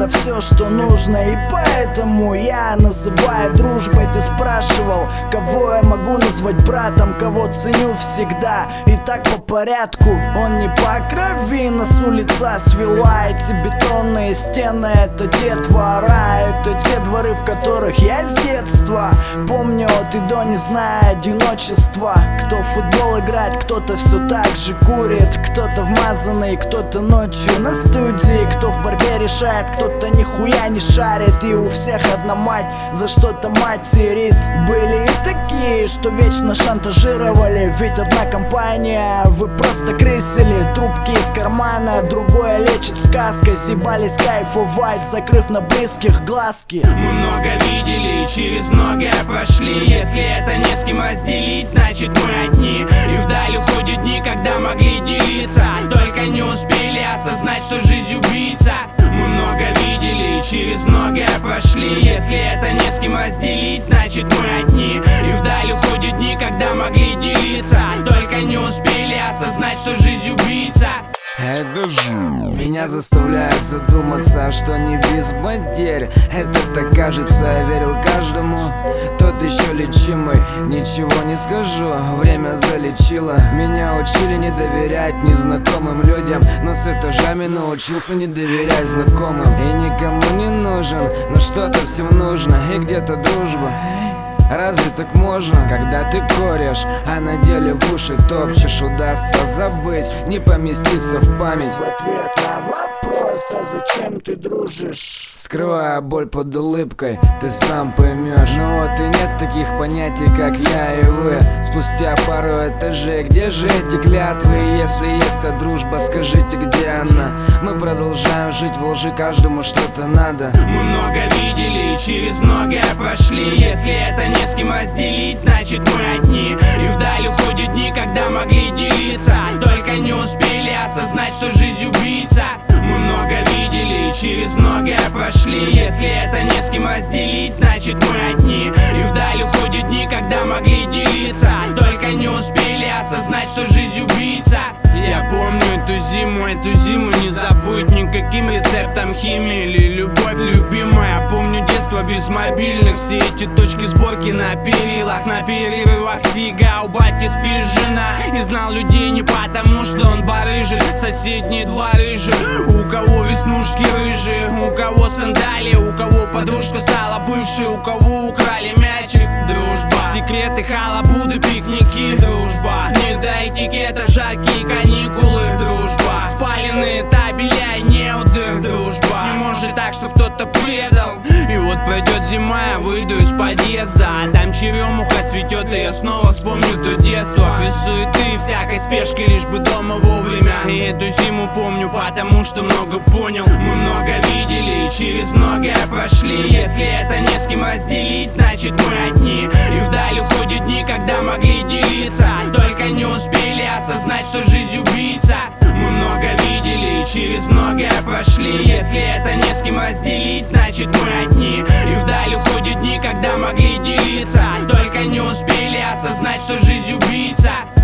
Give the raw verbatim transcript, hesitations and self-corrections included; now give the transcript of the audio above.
это все, что нужно. И поэтому я называю дружбой. Ты спрашивал, кого я могу назвать братом, кого ценю всегда. И так по порядку, он не по крови, нас улица свела. Эти бетонные стены, это те двора, это те дворы, в которых я с детства помню от и до, не зная одиночества. Кто в футбол играет, кто-то все так же курит, кто-то вмазанный, кто-то ночью на студии, кто в борьбе решает, кто-то нихуя не шарит. И у всех одна мать за что-то материт. Были и такие, что вечно шантажировали, ведь одна компания, вы просто крысили. Трубки из кармана, другое лечит сказкой. Съебались кайфовать, закрыв на близких глазки. Мы много видели и через многое прошли. Если это не с кем разделить, значит мы одни. И вдаль уходят дни, когда могли делиться, только не успели осознать, что жизнь убийца. Мы много видели и через многое прошли. Если это не с кем разделить, значит мы одни. И вдаль уходят дни, когда могли делиться, только не успели осознать, что жизнь убийца. Это же меня заставляет задуматься, что не без потерь. Это так кажется, я верил каждому. Тот еще лечимый, ничего не скажу, время залечило. Меня учили не доверять незнакомым людям, но с этажами научился не доверять знакомым. И никому не нужен, но что-то всем нужно, и где-то дружба. Разве так можно, когда ты корешь, а на деле в уши топчешь? Удастся забыть, не поместиться в память. В ответ на вопрос, а зачем ты дружишь? Скрывая боль под улыбкой, ты сам поймешь. Но вот и нет таких понятий, как я и вы. Спустя пару этажей, где же эти клятвы? Если есть та дружба, скажите, где она? Мы продолжаем жить в лжи, каждому что-то надо. Мы много видели и через многое прошли. Если это не с кем разделить, значит мы одни. И вдаль уходят дни, когда могли делиться, только не успели осознать, что жизнь убийца. Мы много видели и через многое прошли. Если это не с кем разделить, значит мы одни. И вдаль уходят дни, когда могли делиться, только не успели осознать, что жизнь убийца. Я помню эту зиму, эту зиму не забыть никаким рецептом химии или любовь любимая. Помню детство без мобильных, все эти точки сборки на перилах, на перерывах сига. У бати спит жена, и знал людей не потому, что он барыжит. Соседние дворы же, у кого веснушки рыжие, у кого сандали, у кого подружка стала бывшей, у кого украли мячик. Дружба, секреты, халабуды, пикники. Дружба, не до этикета, жаркие каникулы. Дружба, спаленные табеля и неуды. Дружба, не может так, что кто-то предал. И вот пройдет зима, я выйду из подъезда, а там черемуха цветет, и я снова вспомню то детство. Без суеты, всякой спешки, лишь бы дома вовремя. И эту зиму помню, потому что много понял. Мы много видели и через многое прошли. Если это не с кем разделить, значит мы одни. И вдаль уходят дни, когда могли делиться, только не успели осознать, что жизнь убийца. Мы много видели и через многое прошли. Если это не с кем разделить, значит мы одни. И вдаль уходят дни, когда могли делиться, только не успели осознать, что жизнь убийца.